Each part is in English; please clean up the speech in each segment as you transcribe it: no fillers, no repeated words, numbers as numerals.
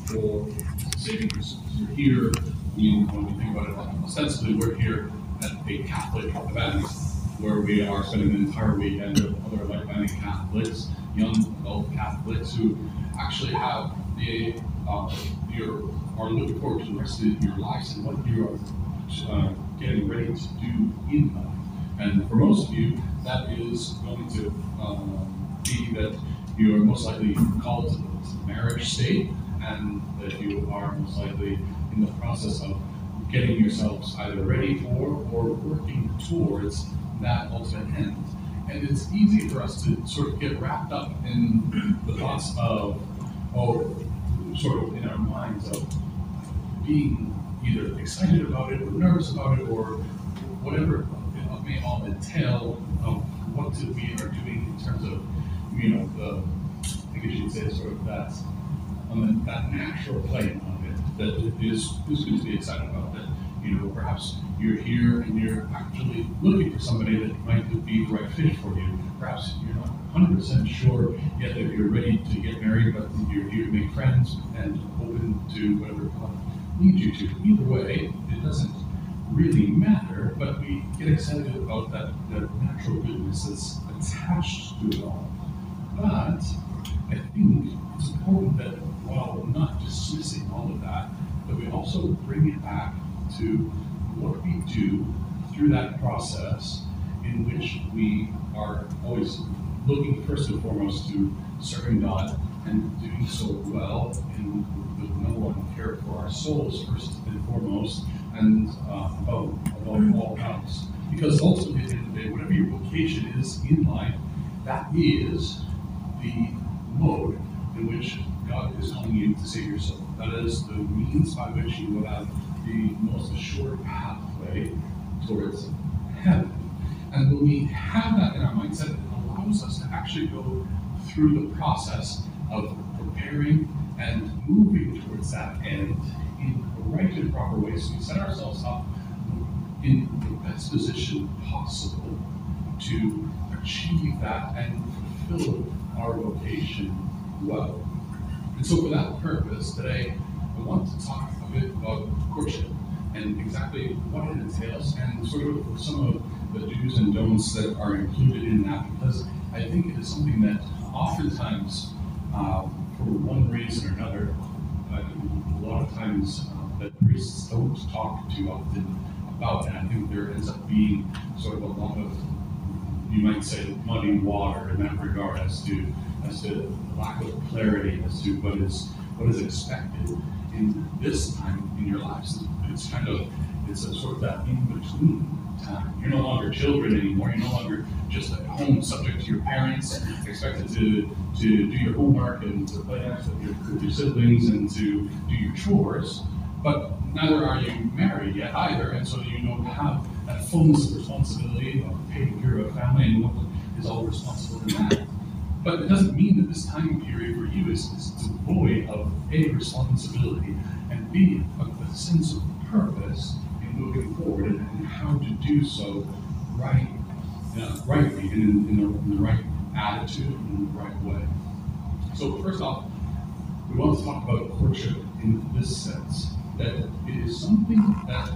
for saving yourselves. You're here, when we think about it, ostensibly we're here at a Catholic event where we are spending an entire weekend with other like-minded Catholics, young adult Catholics who actually have are looking forward to the rest of your lives and what you are getting ready to do in life. And for most of you, that is going to be that you are most likely called to the marriage state, and that you are most likely in the process of getting yourselves either ready for or working towards that ultimate end. And it's easy for us to sort of get wrapped up in the thoughts of, sort of in our minds of being either excited about it or nervous about it or whatever it may all entail of what we are doing in terms of, I guess you'd say sort of that natural plane of it that is going to be excited about that. Perhaps you're here and you're actually looking for somebody that might be the right fit for you. Perhaps you're not 100% sure yet that you're ready to get married, but you're here to make friends and open to whatever God leads you to. Either way, it doesn't really matter, but we get excited about that natural goodness that's attached to it all. But I think it's important that while not dismissing all of that we also bring it back to what we do through that process in which we are always looking first and foremost to serving God and doing so well with no one care for our souls first and foremost and above all else. Because ultimately at the end of the day, whatever your vocation is in life, that is the mode in which God is calling you to save your soul. That is the means by which you will have the most assured pathway towards heaven. And when we have that in our mindset, it allows us to actually go through the process of preparing and moving towards that end in the right and proper way. So we set ourselves up in the best position possible to achieve that and fulfill our vocation well. And so for that purpose, today, I want to talk a bit about courtship and exactly what it entails and sort of some of the do's and don'ts that are included in that, because I think it is something that oftentimes, for one reason or another, a lot of times that priests don't talk too often about, and I think there ends up being sort of a lot of, you might say, muddy water in that regard as to lack of clarity as to what is expected in this time in your lives. It's a sort of that in-between time. You're no longer children anymore. You're no longer just at home subject to your parents, expected to do your homework and to play acts with your siblings and to do your chores. But neither are you married yet either, and so you don't have that fullness of responsibility of taking care of a family and what is all responsible in that. But it doesn't mean that this time period for you is devoid of a responsibility and b, a sense of purpose in moving forward and how to do so rightly and in the right attitude and in the right way. So first off, we want to talk about courtship in this sense, that it is something that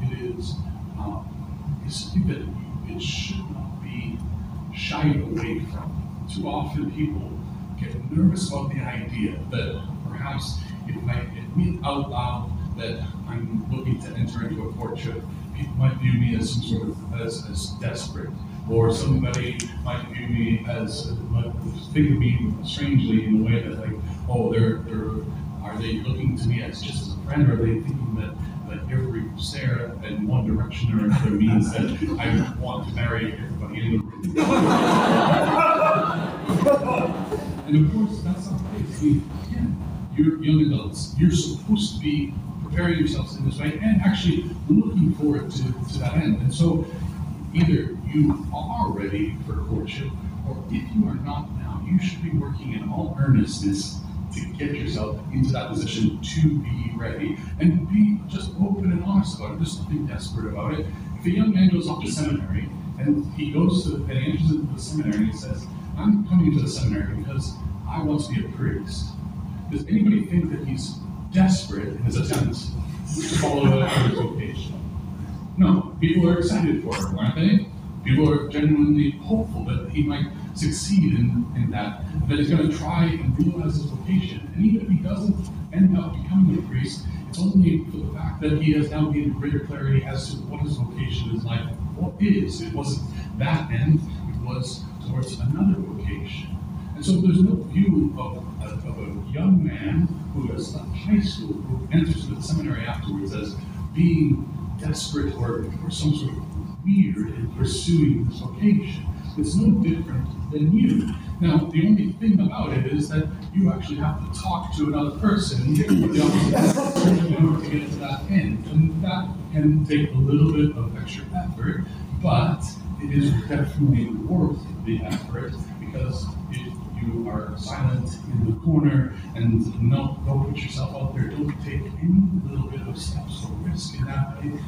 it should not be shied away from. Too often people get nervous about the idea that perhaps if I admit out loud that I'm looking to enter into a courtship, people might view me as some sort of as desperate, or somebody might view me as think of me strangely in a way that are they looking to me as just as a friend, or are they thinking that every stare in one direction or another means that I want to marry everybody in the room? And of course, that's not the case. Again, you're young adults. You're supposed to be preparing yourselves in this way and actually looking forward to that end. And so either you are ready for courtship, or if you are not now, you should be working in all earnestness to get yourself into that position to be ready and be just open and honest about it. Just don't be desperate about it. If a young man goes off to seminary and he enters into the seminary and he says, I'm coming to the seminary because I want to be a priest. Does anybody think that he's desperate in his attempts to follow a vocation. No, people are excited for him, aren't they? People are genuinely hopeful that he might succeed in that he's going to try and realize his vocation. And even if he doesn't end up becoming a priest, it's only for the fact that he has now gained greater clarity as to what his vocation is like. What is? It wasn't that end, it was towards another vocation. And so there's no view of a young man who has left high school, who enters the seminary afterwards as being desperate or some sort of weird in pursuing this vocation. It's no different than you. Now, the only thing about it is that you actually have to talk to another person in order to get to that end. And that can take a little bit of extra effort, but it is definitely worth the effort, because if you are silent in the corner and don't put yourself out there, don't take any little bit of steps or risk in that way,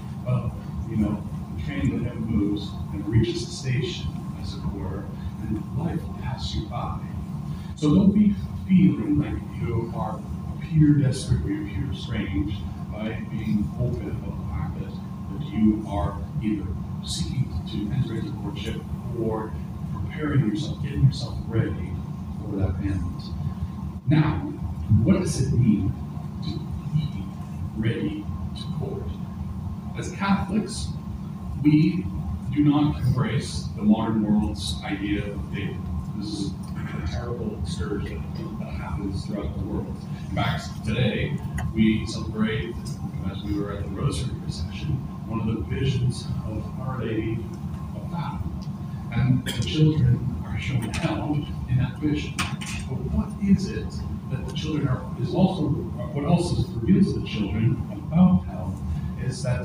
the train that moves and reaches the station, as it were, and life will pass you by. So don't be feeling like you appear desperate or you appear strange by being open about the fact that you are either seeking to enter into courtship or preparing yourself, getting yourself ready for that end. Now, what does it mean to be ready to court? As Catholics, we do not embrace the modern world's idea of dating. This is a terrible scourge that happens throughout the world. In fact, today we celebrate, as we were at the Rosary procession, one of the visions of Our Lady of Fatima. And the children are shown hell in that vision. But what is it that the children are, what else is revealed to the children about hell is that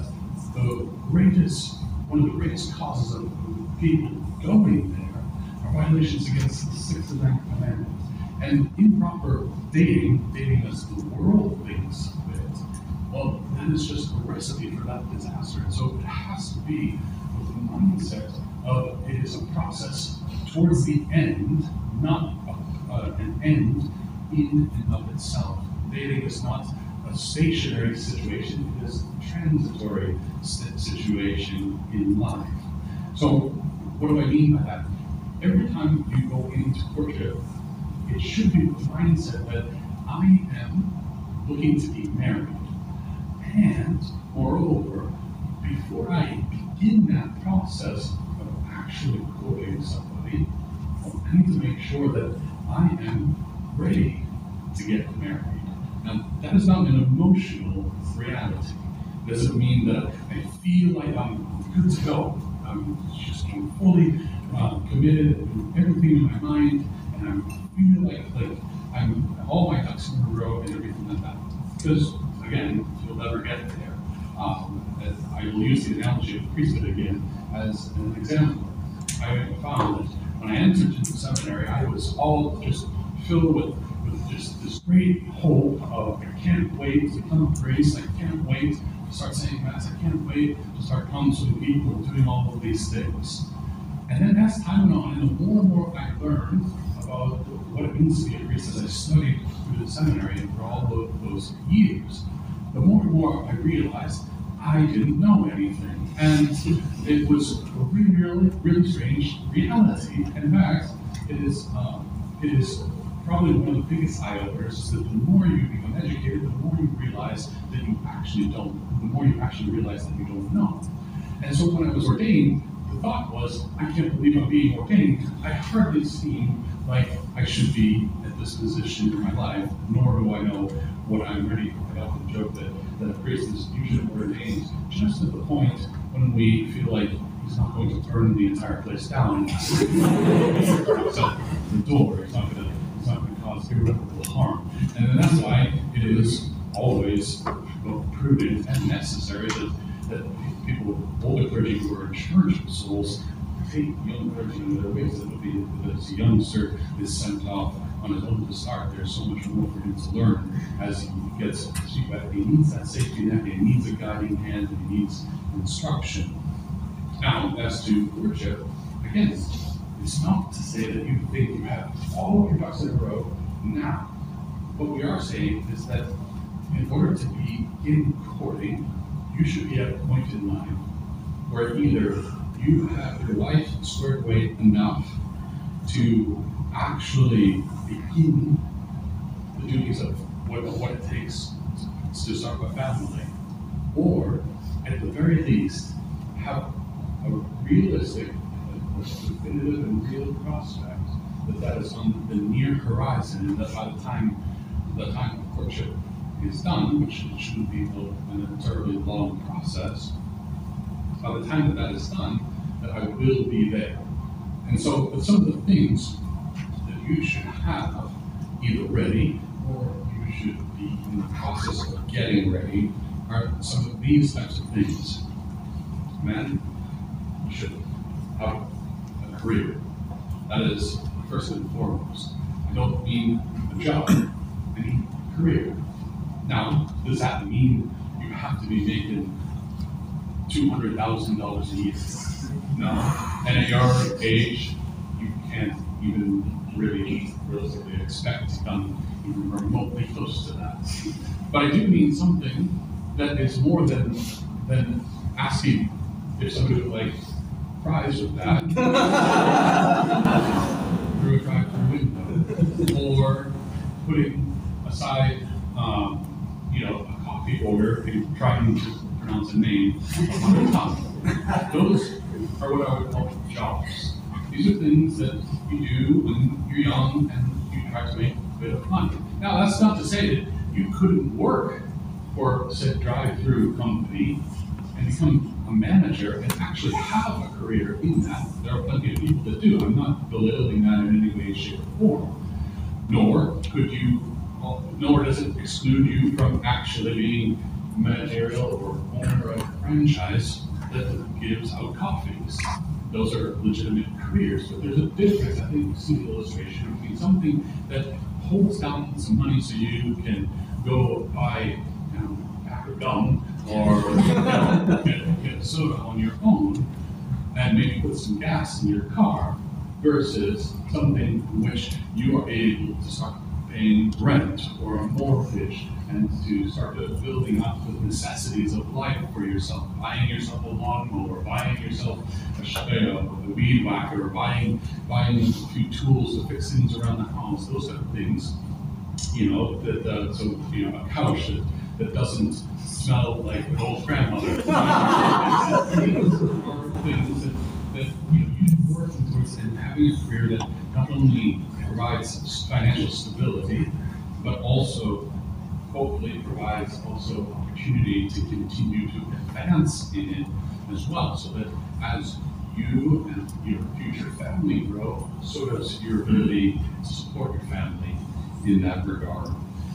one of the greatest causes of people going there are violations against the sixth and ninth commandments. And improper dating as the world thinks of it, well, that is just a recipe for that disaster. And so it has to be with the mindset of it is a process towards the end, not an end in and of itself. Dating is not a stationary situation, it is a transitory situation in life. So, what do I mean by that? Every time you go into courtship, it should be with the mindset that I am looking to be married. And, moreover, before I begin that process of actually courting somebody, I need to make sure that I am ready to get married. Now, that is not an emotional reality. It doesn't mean that I feel like I'm good to go. I'm fully committed and everything in my mind, and I feel like I'm all my ducks in a row and everything like that. Because, again, you'll never get there. I will use the analogy of priesthood again as an example. I found that when I entered into the seminary, I was all just filled with just this great hope of, I can't wait to become a priest, I can't wait to start saying Mass, I can't wait to start counseling people, doing all of these things. And then as time went on, and the more and more I learned about what it means to be a priest as I studied through the seminary and for all of those years, the more and more I realized I didn't know anything. And it was a really strange reality. And in fact, it is probably one of the biggest eye-openers is that the more you become educated, the more you realize that you actually don't, the more you actually realize that you don't know. And so when I was ordained, the thought was, I can't believe I'm being ordained. I hardly seem like I should be at this position in my life, nor do I know what I'm ready for. I often joke that a priest is usually ordained just at the point when we feel like he's not going to burn the entire place down. So the door, it's not going to cause irreparable harm. And then that's why it is always both prudent and necessary that people, older clergy who are in charge of souls, take young clergy in their ways. That would be that as a youngster is sent off on his own to start, there's so much more for him to learn as he gets to speak about it. He needs that safety net, he needs a guiding hand, and he needs instruction. Now, as to courtship, again, it's not to say that you think you have all of your ducks in a row now. What we are saying is that in order to begin courting, you should be at a point in life where either you have your life squared away enough to actually begin the duties of what it takes to start a family, or at the very least have a realistic, a definitive and real prospect that is on the near horizon, and that by the time the courtship is done, which shouldn't be an terribly long process, by the time that is done, that I will be there. And so some of the things that you should have either ready or you should be in the process of getting ready are some of these types of things. Men should have a career. That is first and foremost. I don't mean a job, I mean career. Now, does that mean you have to be making $200,000 a year? No. And at your age, you can't even really realistically expect to come even remotely close to that. But I do mean something that is more than asking if somebody would like fries with that through a drive-through window, or putting aside a coffee order and trying to pronounce a name on the top. Those are what I would call jobs. These are things that you do when you're young and you try to make a bit of money. Now, that's not to say that you couldn't work for said drive-through company and become a manager and actually have a career in that. There are plenty of people that do. I'm not belittling that in any way, shape, or form. Nor does it exclude you from actually being managerial or owner of a franchise that gives out coffees. Those are legitimate careers, but there's a difference. I think you see the illustration between something that holds down some money so you can go buy a pack of gum or get a soda on your own and maybe put some gas in your car, versus something in which you are able to start paying rent or a mortgage and to start building up the necessities of life for yourself, buying yourself a lawnmower, buying yourself a weed whacker, buying a few tools to fix things around the house, those type of things. A couch that doesn't smell like an old grandmother. These are things that you should be working towards, and having a career that not only provides financial stability, but also hopefully provides also opportunity to continue to advance in it as well, so that as you and your future family grow, so does your ability to support your family in that regard.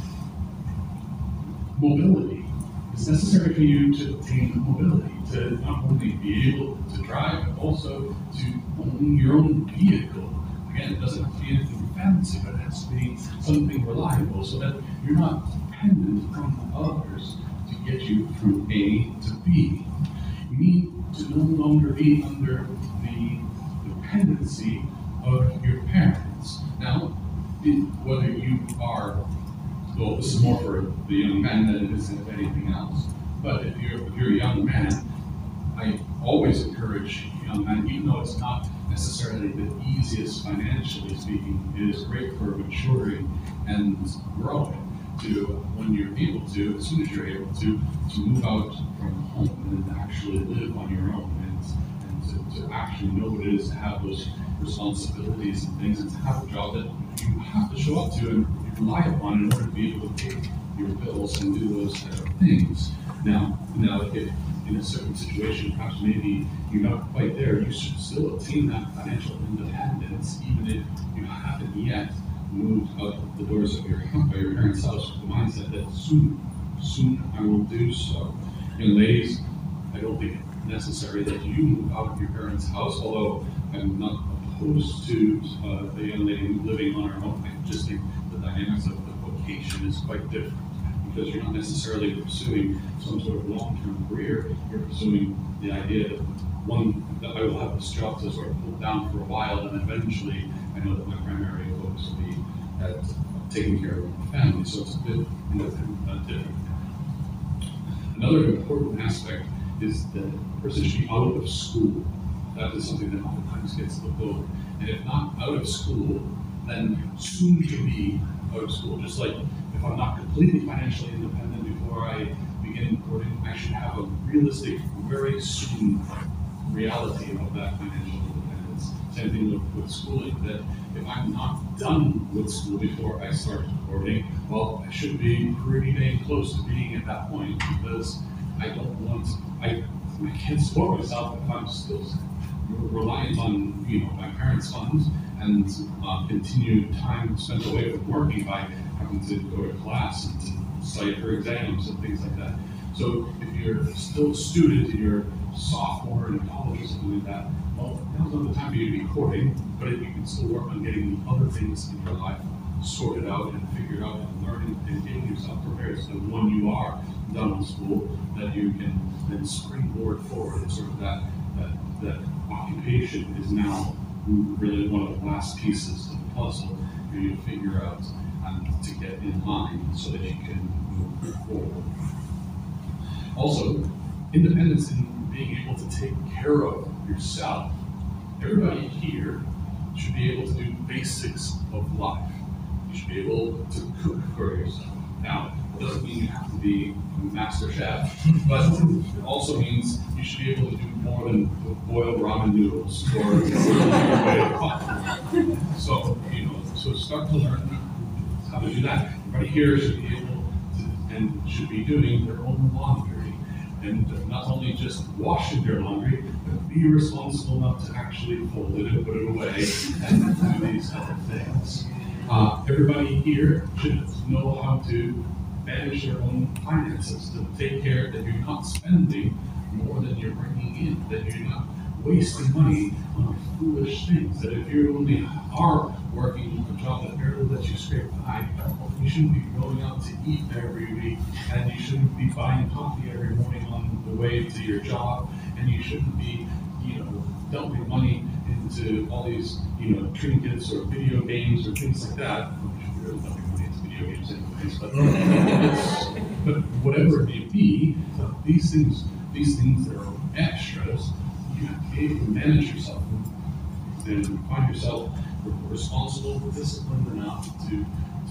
Mobility. It's necessary for you to obtain mobility, to not only be able to drive, but also to own your own vehicle. Again, it doesn't have to be anything fancy, but it has to be something reliable so that you're not dependent on others to get you from A to B. You need to no longer be under the dependency of your parents. Now, whether you are, well, this is more for the young man than it is anything else, but if you're a young man, I always encourage young men, even though it's not necessarily the easiest financially speaking, it is great for maturing and growing, to when you're able to, as soon as you're able to move out from home and actually live on your own, and to actually know what it is to have those responsibilities and things, and to have a job that you have to show up to and rely upon in order to be able to pay your bills and do those type of things. Now, if in a certain situation, perhaps maybe you're not quite there, you should still attain that financial independence, even if you haven't yet moved out the doors of your parents' house with the mindset that soon I will do so. And ladies, I don't think it's necessary that you move out of your parents' house, although I'm not opposed to the young lady living on her own. I just think the dynamics of the vocation is quite different, because you're not necessarily pursuing some sort of long-term career. You're pursuing the idea that I will have this job to sort of hold down for a while, and eventually I know that my primary focus will be at taking care of my family. So it's a bit in a different Another important aspect is that the person should be out of school. That is something that oftentimes gets looked over. And if not out of school, then soon to be out of school. Just like if I'm not completely financially independent before I begin courting, I should have a realistic, very soon reality of that financial independence. Same thing with schooling, that if I'm not done with school before I start courting, well, I should be pretty dang close to being at that point, because I don't want, I can't support myself if I'm still reliant on my parents' funds and continued time spent away from working by having to go to class and to study for exams and things like that. So if you're still a student and you're a sophomore in college or something like that, well, now's not the time for you to be courting, but if you can still work on getting the other things in your life sorted out and figured out and learning and getting yourself prepared so that when you are done with school, that you can then springboard forward. And sort of that occupation is now really one of the last pieces of the puzzle for you to figure out and to get in line so that you can move forward. Also, independence in being able to take care of yourself. Everybody here should be able to do basics of life. You should be able to cook for yourself. Now, it doesn't mean you have to be a master chef, but it also means you should be able to do more than boil ramen noodles or so, so start to learn how to do that. Everybody here should be able to and should be doing their own laundry. And not only just washing their laundry, but be responsible enough to actually fold it and put it away and do these other things. Everybody here should know how to manage their own finances, to take care that you're not spending more than you're bringing in, that you're not wasting money on foolish things, that if you only are working a job that barely lets you scrape by, you shouldn't be going out to eat every week, and you shouldn't be buying coffee every morning on the way to your job, and you shouldn't be, dumping money into all these, trinkets or video games or things like that. You should be really dumping money into video games anyways, but whatever it may be, these things that are extras, you have to be able to manage yourself and find yourself responsible, disciplined enough to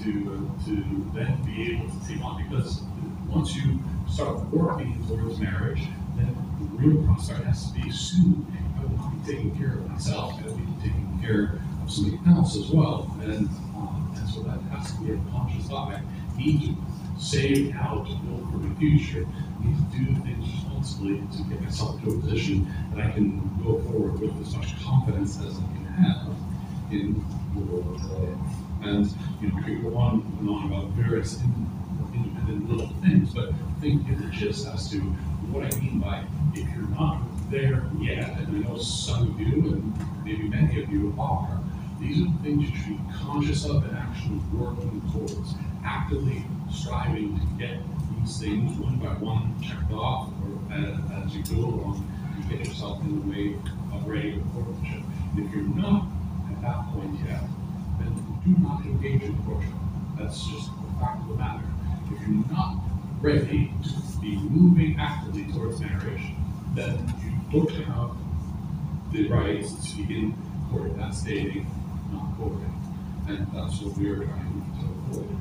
then be able to take on. Because once you start working towards marriage, then the real prospect has to be soon. I will not be taking care of myself. I will be taking care of somebody else as well. And so that has to be a conscious thought. I need to save now to build for the future. I need to do things responsibly to get myself to a position that I can go forward with as much confidence as I can have in the world today. And we could go on and on about various independent little things, but I think get the gist as to what I mean by if you're not there yet, and I know some of you and maybe many of you are, these are the things you should be conscious of and actually working towards, actively striving to get these things one by one checked off, or as you go along, you get yourself in the way of ready to courtship. And if you're not at that point yet, then do not engage in courtship. That's just the fact of the matter. If you're not ready to be moving actively towards marriage, then you don't have the right to begin courting. That's dating, not courting. And that's what we are trying to avoid.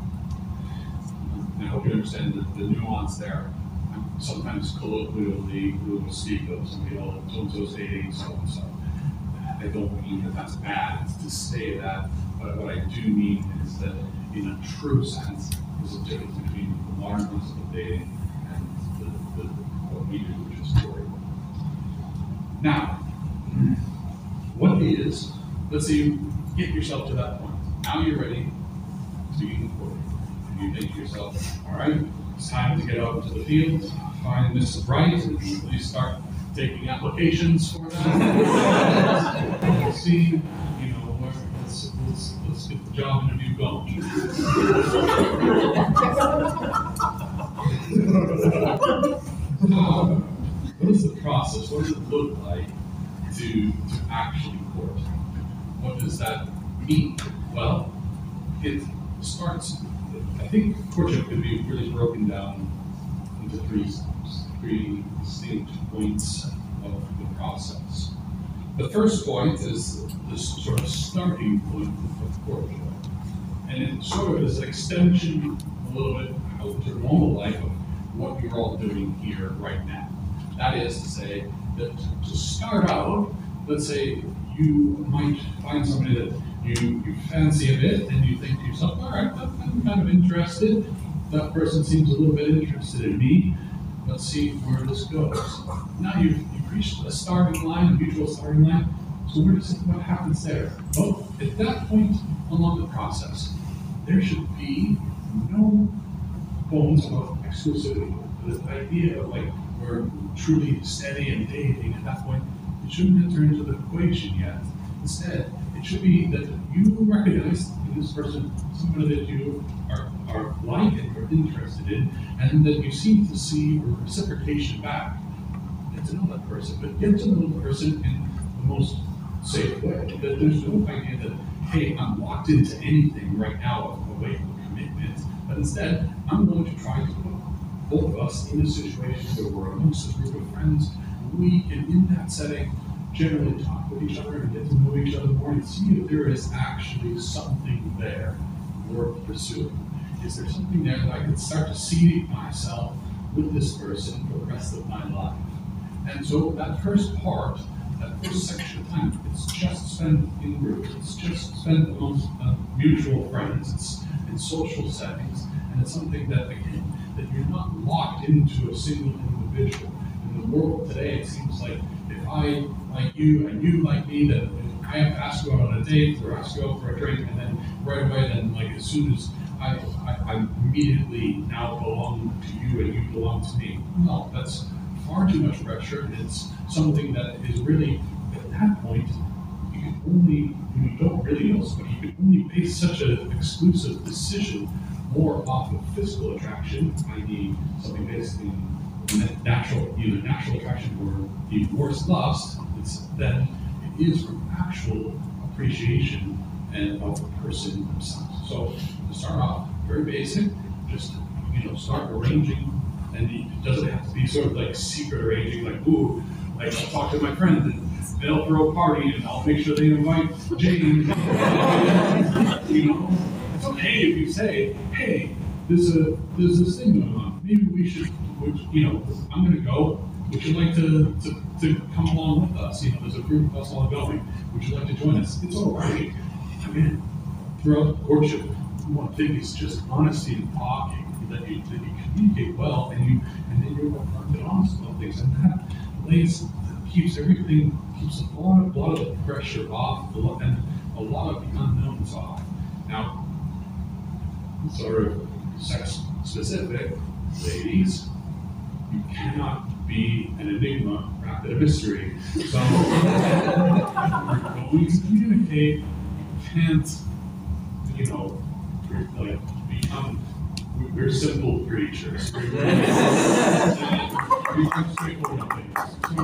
I hope you understand the nuance there. Sometimes colloquially we will speak of somebody, so-and-so's dating so-and-so. I don't mean that that's bad to say that, but what I do mean is that in a true sense, there's a difference between the modern concept of dating and what we do, which is courting. Now, let's say you get yourself to that point. Now you're ready to begin courting. And you think to yourself, all right, it's time to get out into the field, find Mrs. Right, and you start taking applications for that. See, let's get the job interview going. What is the process? What does it look like to actually court? What does that mean? Well, it starts. I think courtship could be really broken down into three steps, three distinct points of the process. The first point is this sort of starting point of courtship. And it sort of is an extension a little bit out to normal life of what you're all doing here right now. That is to say that to start out, let's say you might find somebody that you fancy a bit and you think to yourself, all right, I'm kind of interested. That person seems a little bit interested in me. Let's see where this goes. Now you've reached a starting line, a mutual starting line. So what happens there? Well, at that point along the process, there should be no bones of exclusivity. The idea of like we're truly steady and dating at that point, it shouldn't enter into the equation yet. Instead, it should be that you recognize in this person somebody that you are like and are interested in, and that you seem to see reciprocation back. Get to know that person, but get to know the person in the most safe way. That there's no idea that, hey, I'm locked into anything right now away from commitment, but instead, I'm going to try to put both of us in a situation where we're amongst a group of friends. We can, in that setting, generally talk with each other and get to know each other more and see if there is actually something there worth pursuing. Is there something there that I can start to see myself with this person for the rest of my life? And so that first part, that first section of time, it's just spent in groups, it's just spent amongst mutual friends, it's in social settings, and it's something that, again, that you're not locked into a single individual. In the world today, it seems like if I like you and you like me, that I have to ask you out on a date or ask you out for a drink, and then right away, then like as soon as I immediately now belong to you and you belong to me. No, that's far too much pressure. It's something that is really, at that point, you can only, when you don't really know somebody, you can only base such an exclusive decision more off of physical attraction, i.e. something based in natural, either natural attraction or the worst lust, than it is from actual appreciation and of the person themselves. So to start off, very basic, just start arranging, and it doesn't have to be sort of like secret arranging, like ooh, like I'll talk to my friend and they'll throw a party and I'll make sure they invite Jane. It's okay if you say, hey, there's this thing going on. Maybe we should, I'm going to go. Would you like to come along with us? There's a group of us all going. Would you like to join us? It's all right. Again, throughout courtship, one thing is just honesty and talking. That you communicate well, and then you're upfront and honest about things, and that keeps a lot of the pressure off, and a lot of the unknowns off. Now, sort of sex specific, ladies, you cannot be an enigma wrapped in a mystery. So you're going to communicate. You can't, become. We're simple creatures. We're straightforward things.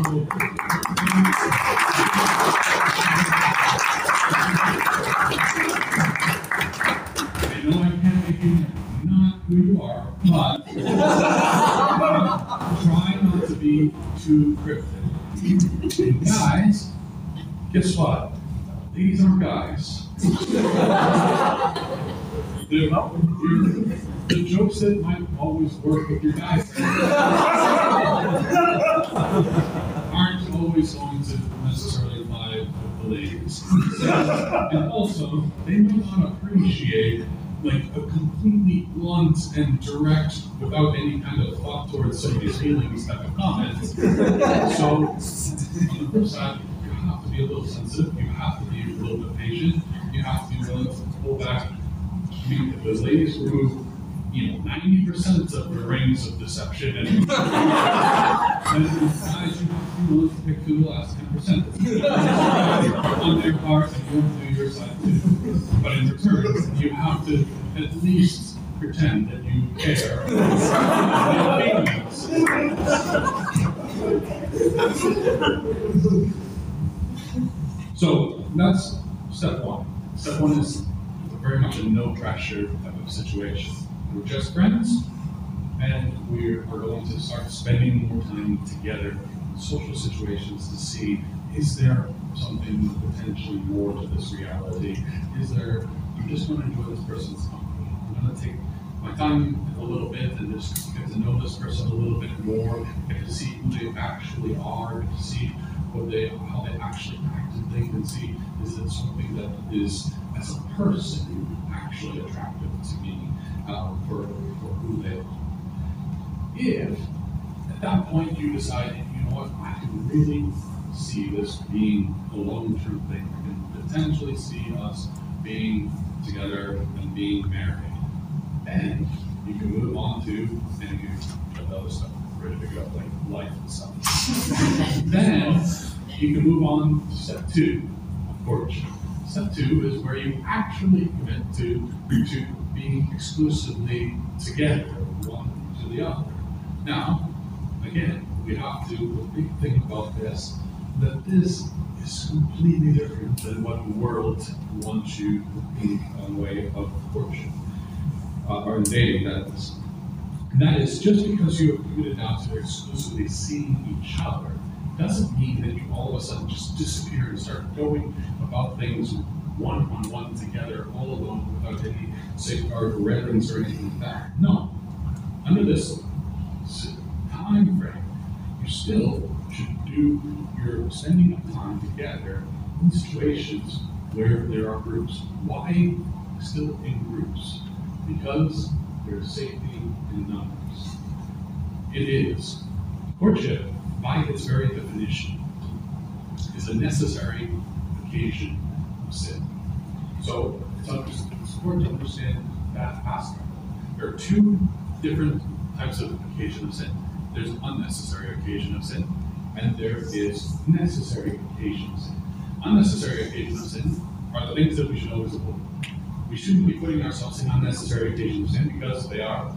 I know I can't make you not who you are, but try not to be too cryptic. And guys, guess what? Ladies aren't guys. The jokes that might always work with your guys aren't always going to necessarily apply with the ladies. And also, they might not appreciate like a completely blunt and direct, without any kind of thought towards somebody's feelings type of comment. So, on the flip side, you have to be a little sensitive, you have to be a little bit patient, you have to be willing to pull back. I mean, if those ladies remove 90% of the rings of deception, and guys, you have to be willing to pick through the last 10% on their part, and you have to do your side too. But in return, you have to at least pretend that you care. So that's step one. Step one is very much a no pressure type of situation. We're just friends. and we are going to start spending more time together in social situations to see, is there something potentially more to this reality? Is there, I'm just going to enjoy this person's company. I'm going to take my time a little bit and just get to know this person a little bit more, get to see who they actually are, get to see how they actually act and think, and see, is it something that is, as a person, actually attractive to me for who they are. If at that point you decide, you know what, I can really see this being a long-term thing, I can potentially see us being together and being married, then you can move on to, and you have other stuff ready to go, like life and stuff. Then you can move on to step 2 of courtship. Step 2 is where you actually commit to being exclusively together, one to the other. Now, again, we have to think about this, that this is completely different than what the world wants you to think on the way of courtship, or dating, that is. And that is, just because you have committed now to exclusively seeing each other, doesn't mean that you all of a sudden just disappear and start going about things one-on-one together, all alone, without any safeguard or reverence or anything like that. No. Under this time frame, you still should do your spending of time together in situations where there are groups. Why still in groups? Because there's safety in numbers. It is. Courtship, by its very definition, is a necessary occasion of sin. So it's important to understand that aspect. There are 2 different types of occasion of sin. There's unnecessary occasion of sin, and there is necessary occasion of sin. Unnecessary occasion of sin are the things that we should always avoid. We shouldn't be putting ourselves in unnecessary occasions of sin because they are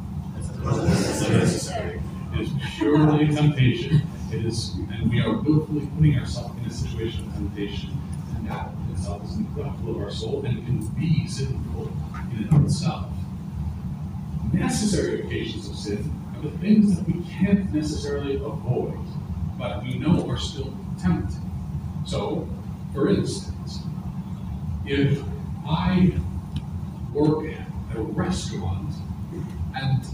unnecessary. It is purely temptation. It is, and we are willfully putting ourselves in a situation of temptation, and that in itself is neglectful of our soul and can be sinful in and of itself. Necessary occasions of sin are the things that we can't necessarily avoid, but we know are still tempting. So, for instance, if I work at a restaurant and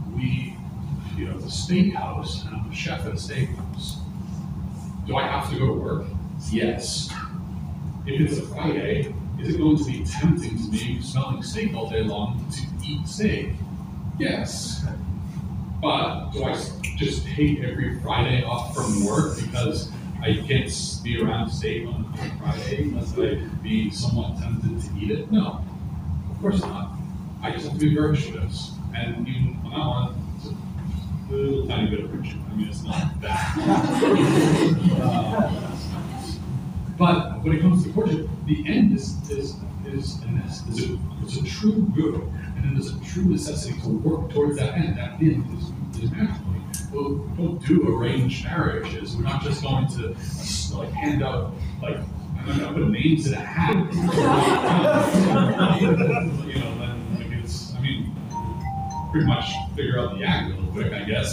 it's a steakhouse and I'm a chef at a steakhouse, do I have to go to work? Yes. If it's a Friday, is it going to be tempting to me, smelling steak all day long, to eat steak? Yes. But do I just take every Friday off from work because I can't be around steak on Friday unless I be somewhat tempted to eat it? No, of course not. I just have to be virtuous. And even on that one, it's a little tiny bit of virtue. I mean, it's not that. But when it comes to courtship, the end is a true good, and it is a true necessity to work towards that end. That end is matrimony. We don't do arranged marriages. We're not just going to hand out I'm not going to put names in a hat. Pretty much figure out the act a little quick, I guess.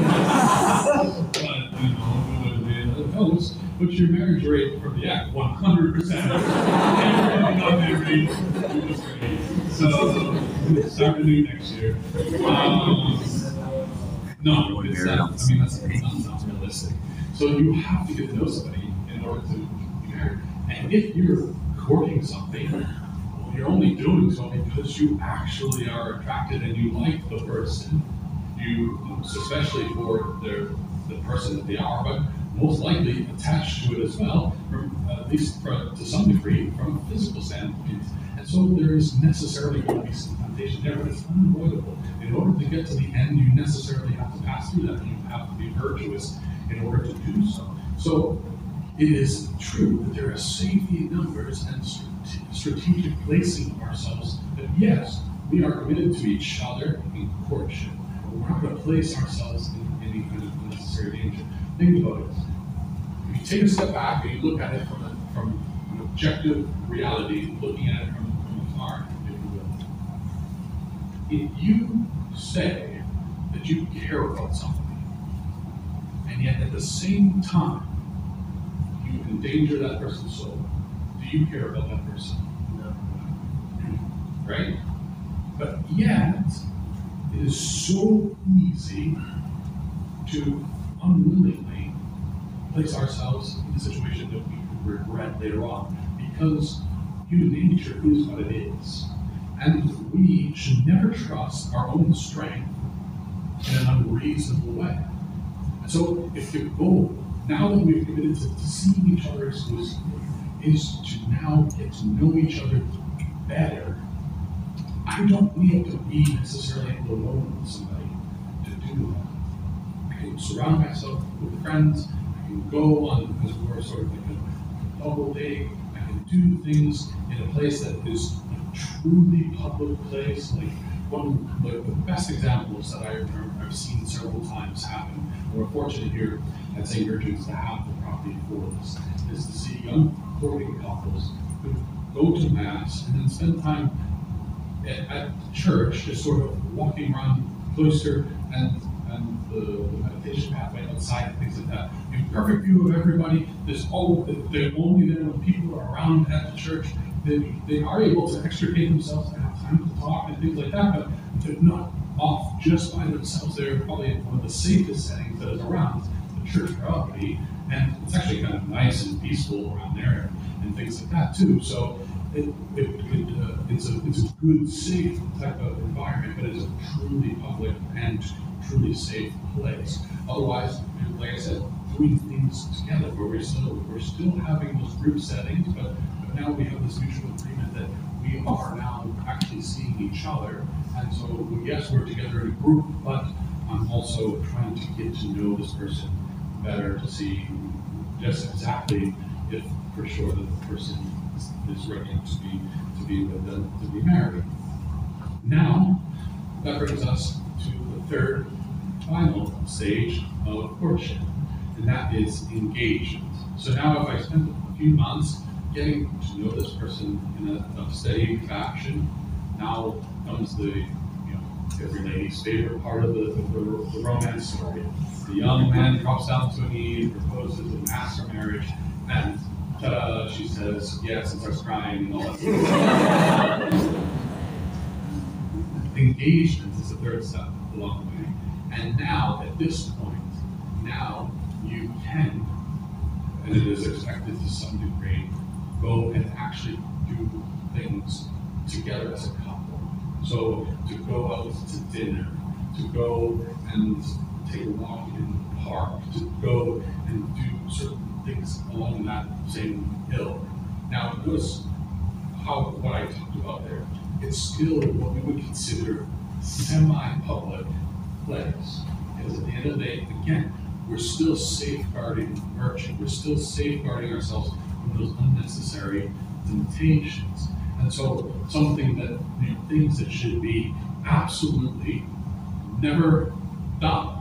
What's your marriage rate from the act? 100%. So, start to do next year. No, it's not. I mean, that's not realistic. So you have to get to know somebody in order to be married. And if you're courting something, you're only doing so because you actually are attracted and you like the person. Especially for the person that they are, but most likely attached to it as well, at least to some degree, from a physical standpoint. And so there is necessarily going to be some temptation there, but it's unavoidable. In order to get to the end, you necessarily have to pass through that, and you have to be virtuous in order to do so. So it is true that there is safety in numbers and strategic placing of ourselves, that yes, we are committed to each other in courtship, but we're not going to place ourselves in any kind of unnecessary danger. Think about it. If you take a step back and you look at it from an objective reality, looking at it from afar, if you will. If you say that you care about somebody, and yet at the same time, you endanger that person's soul. Do you care about that person? No. Right? But yet, it is so easy to unwillingly place ourselves in a situation that we could regret later on, because human nature is what it is. And we should never trust our own strength in an unreasonable way. And so if the goal, now that we've committed to seeing each other exclusively, is to now get to know each other better, I don't need to be necessarily alone with somebody to do that. I can surround myself with friends, I can go on, as we're sort of like a double date, I can do things in a place that is a truly public place. Like the best examples that I've seen several times happen, and we're fortunate here at St. Gertrude's to have the property for this, is to see young courting couples who go to Mass and then spend time at church, just sort of walking around the cloister and the meditation pathway outside and things like that. In perfect view of everybody, they're only there when people are around at the church. They are able to extricate themselves and have time to talk and things like that, but they're not off just by themselves. They're probably one of the safest settings that is around the church property, and it's actually kind of nice and peaceful around there and things like that too. So it's a good, safe type of environment, but it's a truly public and truly safe place. Otherwise, like I said, doing things together where we're still having those group settings, but now we have this mutual agreement that we are now actually seeing each other. And so, yes, we're together in a group, but I'm also trying to get to know this person better to see just exactly if for sure that the person is ready to be with them, to be married. Now, that brings us to the third, final stage of courtship, and that is engagement. So now, if I spend a few months getting to know this person in a steady fashion, now comes the every lady's favorite part of the romance story. The young man drops down to a knee, proposes and asks for marriage, and ta-da, she says yes and starts crying and all that sort of stuff. Engagement is the third step along the way. And now, at this point, now you can, and it is expected to some degree, go and actually do things together as a couple. So to go out to dinner, to go and take a walk in the park, to go and do certain things along that same hill. Now notice what I talked about there. It's still what we would consider semi-public place. Because at the end of the day, again, we're still safeguarding virtue. We're still safeguarding ourselves from those unnecessary temptations. And so something that, things that should be absolutely never done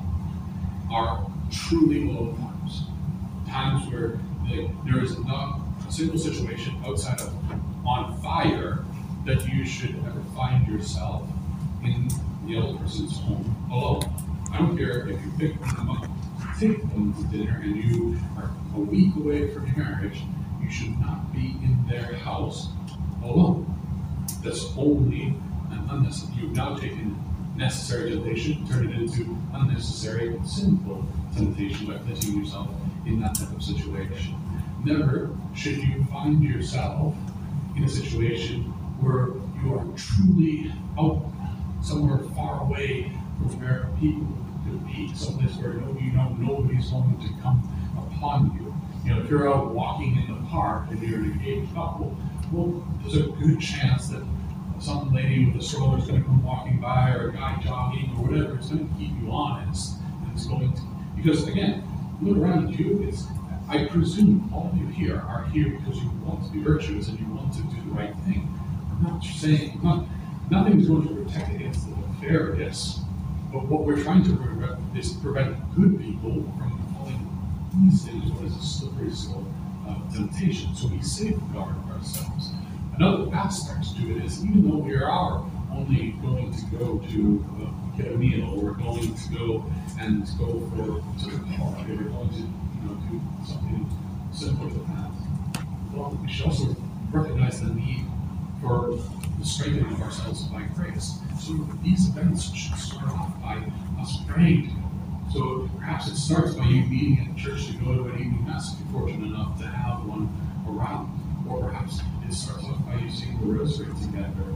are truly alone times. Times where there is not a single situation outside of on fire that you should ever find yourself in the other person's home alone. I don't care if you pick them up, take them to dinner, and you are a week away from your marriage, you should not be in their house alone. That's only an unnecessary. You've now taken necessary temptation, turned it into unnecessary and sinful temptation by placing yourself in that type of situation. Never should you find yourself in a situation where you are truly out somewhere far away from where people could be, someplace where nobody's going to come upon you. If you're out walking in the park and you're an engaged couple, well, there's a good chance that some lady with a stroller is going to come walking by, or a guy jogging, or whatever. It's going to keep you honest, and it's going to, because again, look around you. I presume all of you here are here because you want to be virtuous and you want to do the right thing. I'm not saying nothing is going to protect against the nefarious, but what we're trying to prevent is prevent good people from falling easily into what is a slippery slope of temptation. So we safeguard ourselves. Another aspect to it is, even though we are only going to go to get a meal, or we're going to go for to the park, or we're going to do something similar to that. Well, we should also recognize the need for the strengthening of ourselves by grace. So these events should start off by us praying together. So perhaps it starts by you meeting at church to go to an evening mass if you're fortunate enough to have one around. Or perhaps it starts off by you saying the rosary together,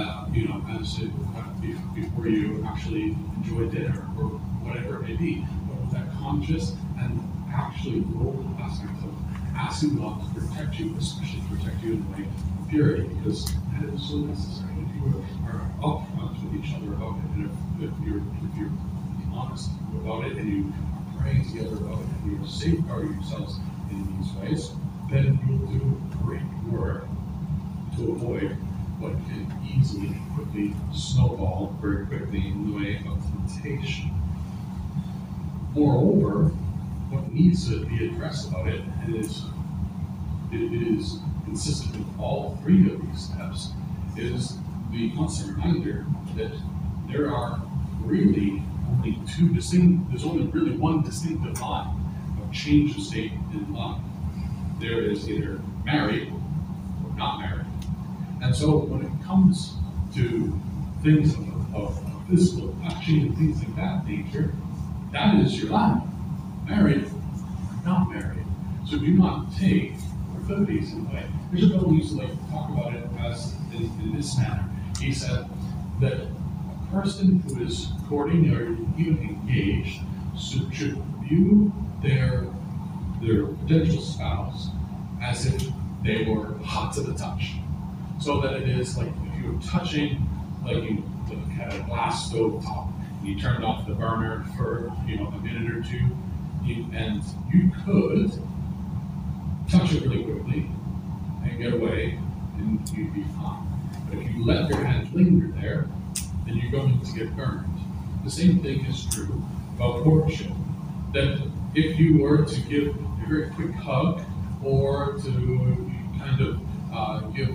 before you actually enjoy dinner or whatever it may be. But with that conscious and actually global aspect of asking God to protect you, especially protect you in the way of purity, because that is so necessary. If you are upfront with each other about it, and if you're honest about it, and you are praying together about it, and you are safeguarding yourselves in these ways, then you'll do great work to avoid what can easily and quickly snowball very quickly in the way of temptation. Moreover, what needs to be addressed about it is consistent with all three of these steps, is the constant reminder that there are really only there's only really one distinctive line of change of state in life. There is either married or not married. And so when it comes to things of physical touching and things like that nature, that is your line. Married or not married. So do not take proclivities in the way. Bishop Bill used to like to talk about it as in this manner. He said that a person who is courting or even engaged should view their potential spouse as if they were hot to the touch. So that it is like if you were touching, like you had a glass stove top, and you turned off the burner for a minute or two, and you could touch it really quickly and get away, and you'd be fine. But if you let your hand linger there, then you're going to get burned. The same thing is true about courtship. That if you were to give a very quick hug, or to kind of give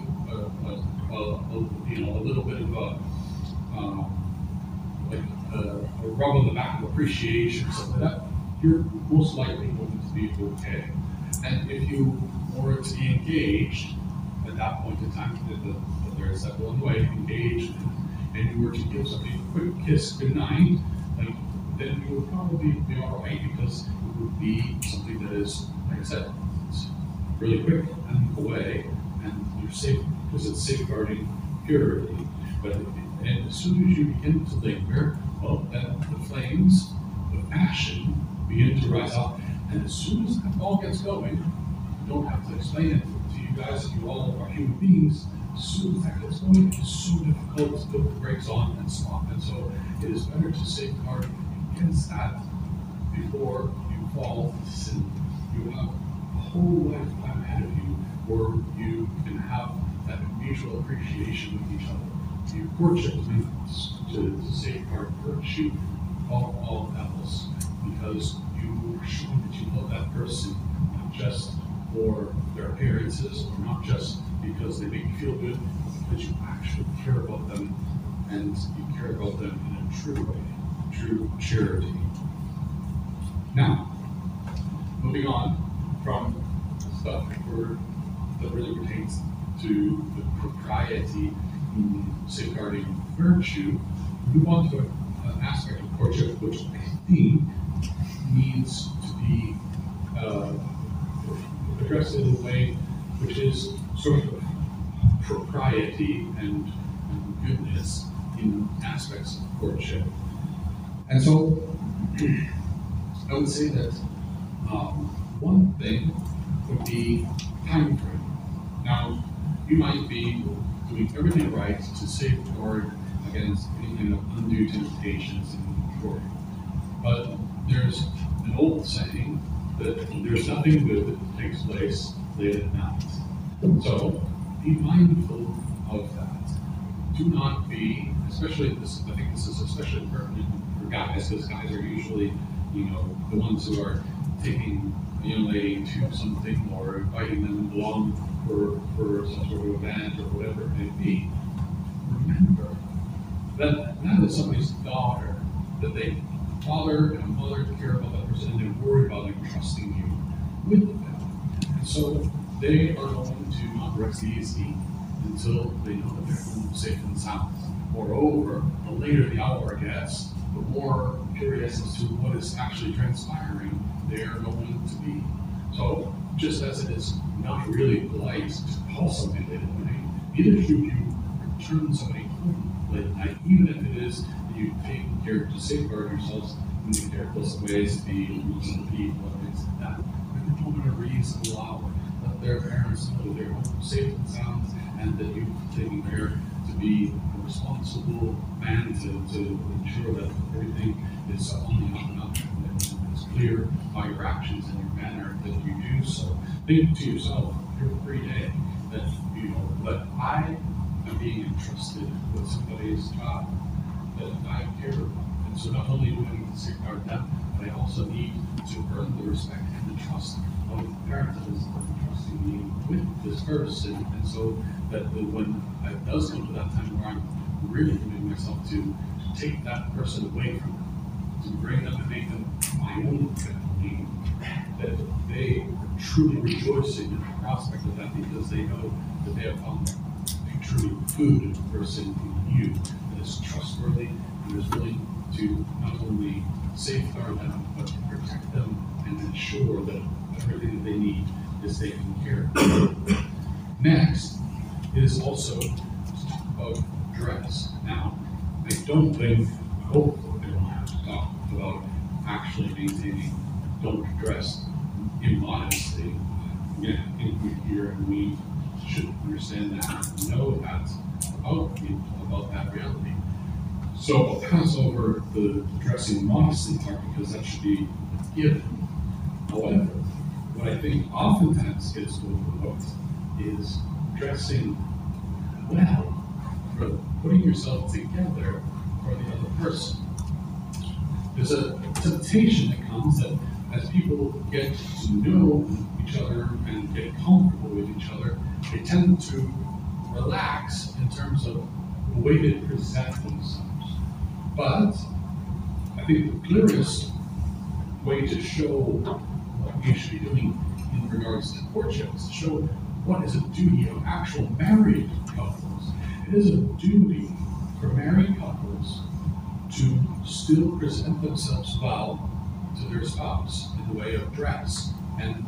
a little bit of a rub on the back of appreciation or something like that, you're most likely going to be okay. And if you were to be engaged at that point in time, that there is that one way engaged, and you were to give somebody a quick kiss goodnight, then you would probably be all right, because it would be something that is, like I said, it's really quick and away, and you're safe because it's safeguarding purity. But as soon as you begin to linger, well, then the flames of passion begin to rise up, and as soon as that all gets going, you don't have to explain it to you guys. You all are human beings. As soon as that gets going, it's so difficult to put the brakes on and stop. And so it is better to safeguard against that before you fall into sin. You have a whole lifetime ahead of you where you can have that mutual appreciation with each other. Your courtship is meant to safeguard virtue above all else, because you are showing that you love that person, not just for their appearances, or not just because they make you feel good, but because you actually care about them, and you care about them in a true way, true charity. Now, moving on from stuff that really pertains to the propriety in safeguarding virtue, we move on to an aspect of courtship which I think needs to be addressed in a way which is sort of propriety and goodness in aspects of courtship. And so I would say that one thing would be time frame. Now, you might be doing everything right to safeguard against any kind of undue temptations in courting. But there's an old saying that there's nothing good that takes place late at night. So be mindful of that. Do not be, especially this, I think this is especially pertinent for guys, because guys are usually, the ones who are taking a young lady to something or inviting them along for some sort of event or whatever it may be. Remember that is somebody's daughter, that they father and mother care about that person and they worry about entrusting you with them. And so they are going to not rest easy until they know that they're home safe and sound. Moreover, the later the hour gets, the more curious as to what is actually transpiring they are going to be. So just as it is not really polite to call somebody late at night, neither should you return somebody home late at night, even if it is that you've taken care to safeguard yourselves in the carefulest ways to be reasonable people and things like that. Bring them home at a reasonable hour. Let their parents know that they're home safe and sound and that you've taken care to be a responsible man to ensure that everything is on the up and up and it's clear by your actions and your manner that you do so. Think to yourself every day that you know that I am being entrusted with somebody's child that I care about. And so not only do I need to safeguard them, but I also need to earn the respect and the trust of the parent that is entrusting me with this person. And so that when it does come to that time where I'm really committing myself to take that person away from them, to bring them and make them my own family, that they are truly rejoicing in the prospect of that because they know that they have found a truly good person in you that is trustworthy and is willing to not only safeguard them, but to protect them and ensure that everything that they need is taken care of. Next is also to talk about dress. Now, I don't think, I hope that we don't have to talk about actually maintaining don't dress immodestly. Again, I think we're here and we should understand that and know that about that reality. So I'll pass over the dressing modestly part because that should be a given. However, what I think oftentimes gets overlooked is dressing well for putting yourself together for the other person. There's a temptation that comes that as people get to know each other and get comfortable with each other, they tend to relax in terms of the way they present themselves. But I think the clearest way to show what you should be doing in regards to courtship is to show what is a duty of actual married couples. It is a duty for married couples to still present themselves well to their spouse in the way of dress and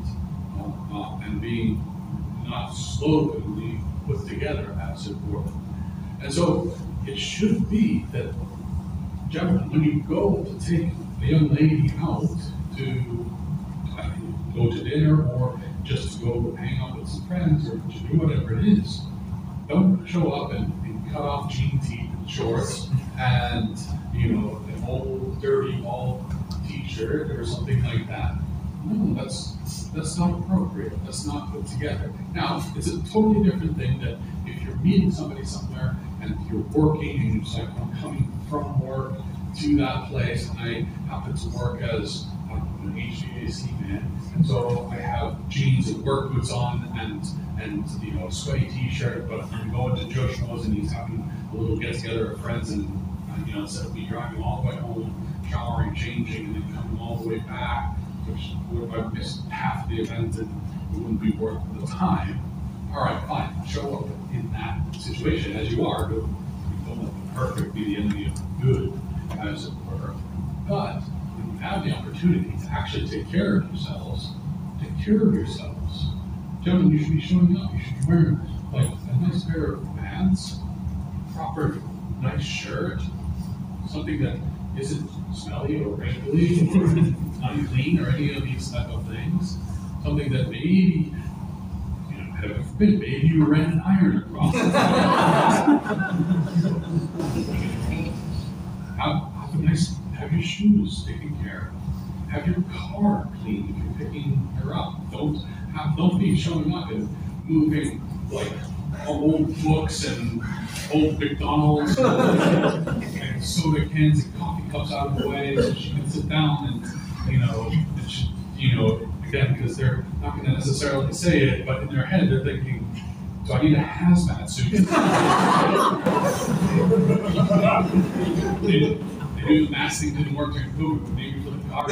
being not slovenly put together, as it were. And so it should be that, gentlemen, when you go to take a young lady out to go to dinner or just to go hang out with some friends or to do whatever it is, don't show up in cut off jean shorts and an old dirty ball t-shirt or something like that. No, that's not appropriate. That's not put together. Now, it's a totally different thing that if you're meeting somebody somewhere and you're working and you're just like, I'm coming from work to that place and I happen to work as an HVAC man, and so I have jeans and work boots on and a sweaty t-shirt, but I'm going to Joe Schmo's and he's having a little get-together of friends and instead of me driving all the way home, showering, changing, and then coming all the way back, which would have I missed half the event and it wouldn't be worth the time. All right, fine, show up in that situation as you are. Don't let the perfect be the enemy of the good, as it were. But when you have the opportunity to actually take care of yourselves, take care of yourselves. Gentlemen, you should be showing up. You should be wearing like a nice pair of pants, proper nice shirt, something that isn't smelly or wrinkly or unclean or any of these type of things. Something that maybe, heaven forbid, maybe you ran an iron across it. Have your shoes taken care of. Have your car cleaned if you're picking her up. Don't be showing up and moving like old books and old McDonald's and soda cans and coffee cups out of the way so she can sit down and again, because they're not going to necessarily say it, but in their head they're thinking, do I need a hazmat suit? Maybe the mask thing didn't work during COVID, but maybe for the car.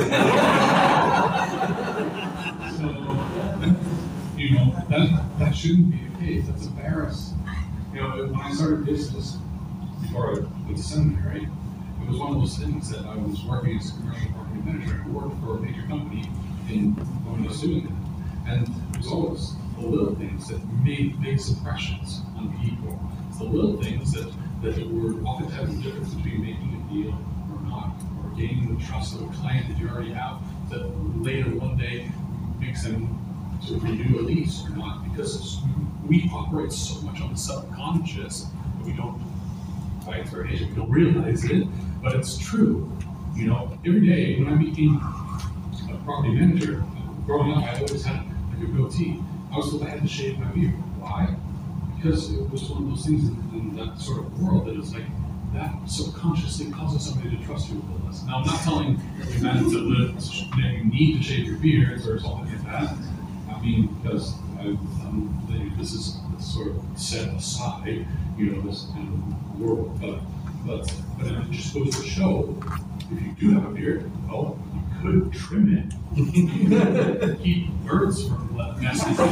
So, that shouldn't be the case. That's embarrassing. When I started business, before I went to seminary, it was one of those things that I was working as a commercial marketing manager. I worked for a major company when I was doing it. And it was always the little things that made big impressions on people. It's the little things that were oftentimes the difference between making a deal or not, or gaining the trust of a client that you already have, that later one day makes them to renew a lease or not, because we operate so much on the subconscious that we don't, by expectation, we don't realize it, but it's true. Every day when I became a property manager, growing up, I always had like a goatee. I was told I had to shave my beard. Why? Because it was one of those things in that sort of world that is like, that subconsciously causes somebody to trust you with less. Now, I'm not telling every man that you need to shave your beards or something like that. I mean, because this is sort of set aside, this kind of world. But it just goes to show, if you do have a beard, well, you could trim it. Keep birds from messing with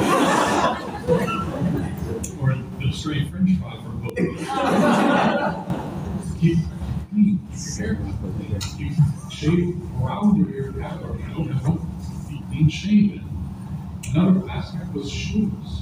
it. Or the stray French fry from both. Keep clean your hair. You shave around your ear, or don't be clean shaven. Another aspect was shoes.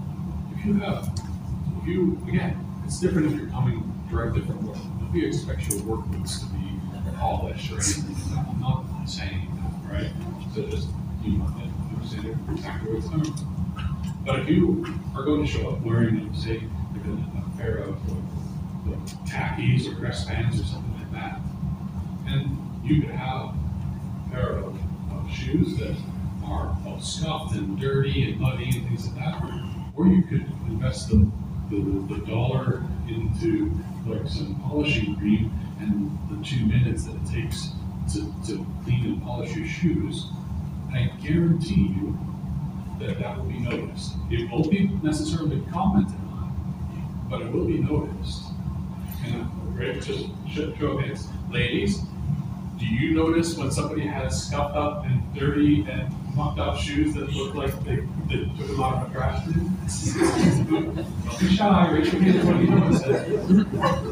Again, it's different if you're coming directly from work. If you expect your work boots to be polished or anything like that, I'm not saying that, right? So just, understand exactly where it's coming from. But if you are going to show up wearing, say, like a pair of khakis or dress pants or something like that, and you could have a pair of shoes that are all scuffed and dirty and muddy and things like that, or you could invest the dollar into like some polishing cream and the 2 minutes that it takes to clean and polish your shoes. I guarantee you that will be noticed. It won't be necessarily commented on, but it will be noticed. And great, just show of hands. Ladies, do you notice when somebody has scuffed up and dirty and mucked up shoes that look like they took them out of a trash bin? Don't be shy, raise your hands when you notice it.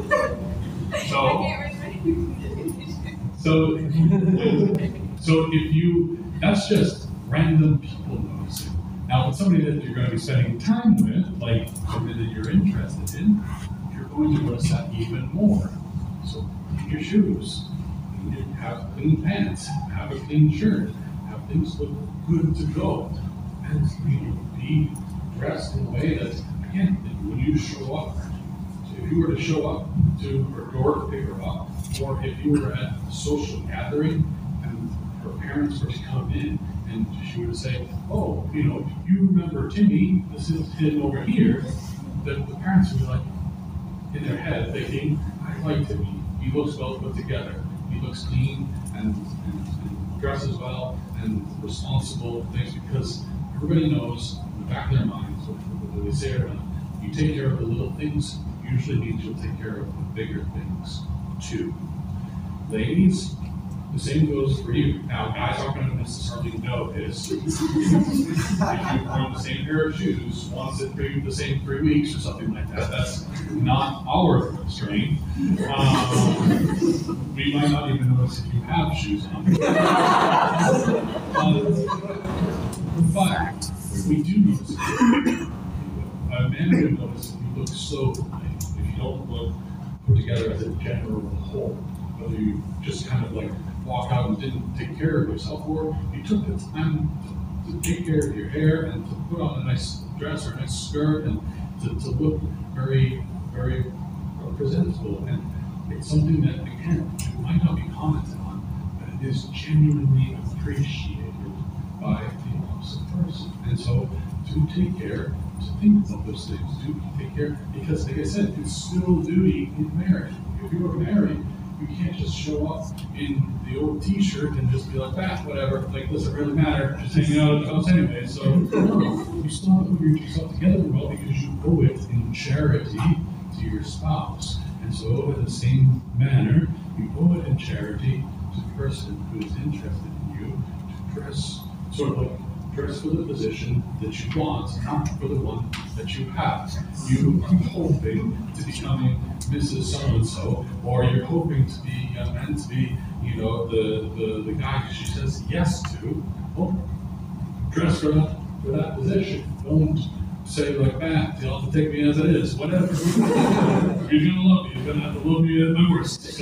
So if that's just random people noticing. Now, with somebody that you're going to be spending time with, like somebody that you're interested in, you're going to notice that even more. So clean your shoes, have clean pants, have a clean shirt, have things look good to go, and be dressed in a way that, again, when you show up, if you were to show up to her door to pick her up, or if you were at a social gathering and her parents were to come in and she would say, oh, you remember Timmy, this is him over here, the parents would be like, in their head, thinking, I like Timmy, he looks well put together, he looks clean and dresses well and responsible and things, because everybody knows in the back of their minds, when they say it around, you take care of the little things, usually means you'll take care of the bigger things too. Ladies, the same goes for you. Now, guys aren't going to necessarily know this. If you've worn the same pair of shoes once in the same 3 weeks or something like that, that's not our strain. We might not even notice if you have shoes on. But we do notice it. A man would notice if you look so nice, if you don't look put together as a general whole, whether you just kind of like walk out and didn't take care of yourself, or you took the time to take care of your hair and to put on a nice dress or a nice skirt and to look very, very presentable. And it's something that, again, it might not be commented on, but it is genuinely appreciated by the opposite person. And so do take care to think about those things. Do take care, because like I said, it's still duty in marriage. If you are married, you can't just show up in the old t-shirt and just be like, whatever, like, doesn't really matter, just hanging out at the house anyway. So you still have to put yourself together well, because you owe it in charity to your spouse. And so in the same manner, You owe it in charity to the person who is interested in you to dress, sort of like dress for the position that you want, not for the one that you have. You are hoping to becoming Mrs. So-and-so, or you're hoping to be meant to be, the guy she says yes to. Well, dress for that position. Don't say like, you'll have to take me as it is, whatever. He's gonna love you. He's gonna have to love me at my worst. So,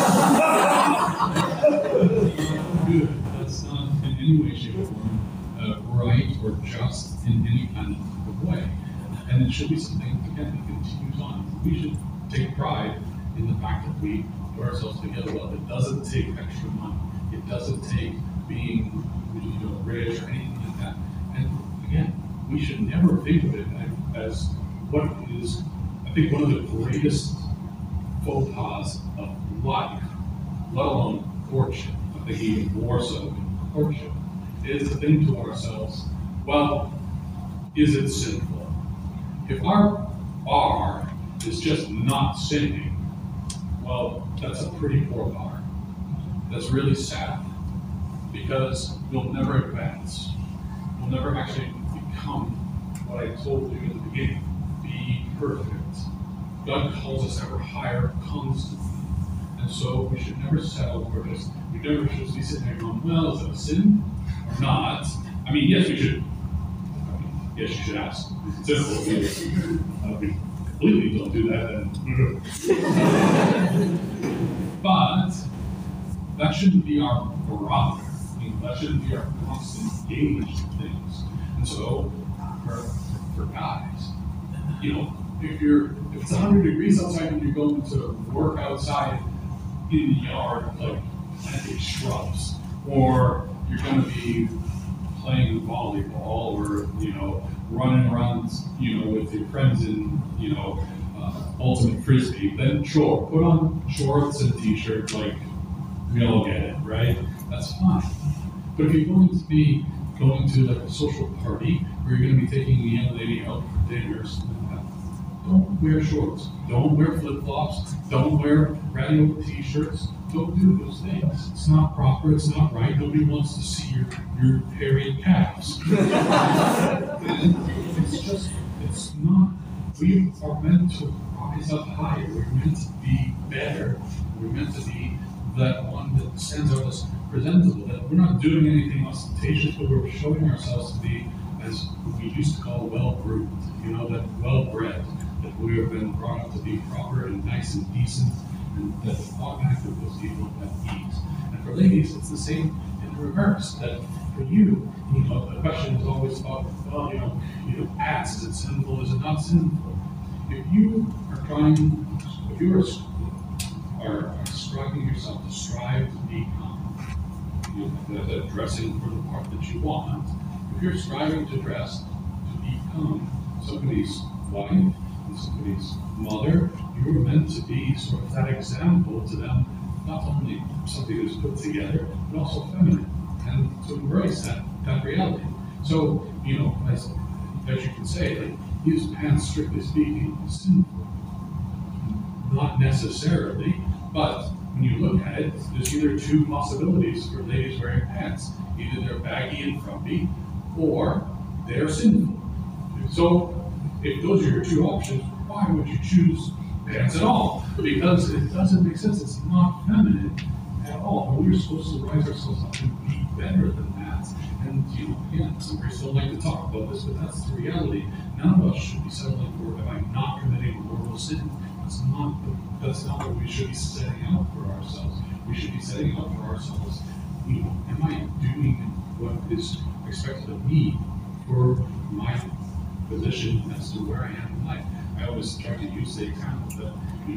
good. That's not in any way, shape, or form right or just in any kind of way. And it should be something, again, that continues on. We should take pride in the fact that we put ourselves together well. It doesn't take extra money. It doesn't take being rich or anything like that. And again, we should never think of it as what is, I think, one of the greatest faux pas of life, let alone courtship. I think even more so in courtship, is to think to ourselves, well, is it sinful? If our bar is just not sinning, well, that's a pretty poor bar. That's really sad, because we'll never advance. We'll never actually become what I told you in the beginning, be perfect. God calls us ever higher constantly. And so we should never settle for just, we never should be sitting there going, well, is it a sin or not? I mean, yes, we should. Yes, you should ask. Is it sinful? We completely don't do that, then. But that shouldn't be our barometer. That shouldn't be our constant gauge of things. And so, for guys, if it's 100 degrees outside and you're going to work outside in the yard, like planting shrubs, or you're going to be playing volleyball, or running around, with your friends in, ultimate frisbee, then sure, put on shorts and t-shirt, like we all get it, right? That's fine. But if you're going to be going to like a social party, where you're going to be taking a young lady out for dinners, don't wear shorts, don't wear flip-flops, don't wear radio t-shirts, don't do those things. It's not proper, it's not right, nobody wants to see your hairy calves. It's not, we are meant to rise up higher, we're meant to be better, we're meant to be that one that stands out as presentable, that we're not doing anything ostentatious, but we're showing ourselves to be, as we used to call, well-groomed, that well-bred, that we have been brought up to be proper and nice and decent, and that automatically puts people at ease. And for ladies, it's the same in reverse, that for you, the question is always about, well, pants, is it sinful, is it not sinful? If you are striving yourself to strive to become, dressing for the part that you want, if you're striving to dress to become somebody's wife and somebody's mother, you're meant to be sort of that example to them, not only something that's put together, but also feminine, and to embrace that reality. So, as you can say, like, is pants, strictly speaking, sinful? Not necessarily, but when you look at it, there's either two possibilities for ladies wearing pants. Either they're baggy and frumpy, or they're sinful. So, if those are your two options, why would you choose pants at all? Because it doesn't make sense. It's not feminine at all. We're supposed to rise ourselves up and be better than that. And again, some people don't like to talk about this, but that's the reality. None of us should be settling for, am I not committing mortal sin? That's not what we should be setting out for ourselves. We should be setting out for ourselves, am I doing what is expected of me for my position as to where I am in life? I always try to use the example that,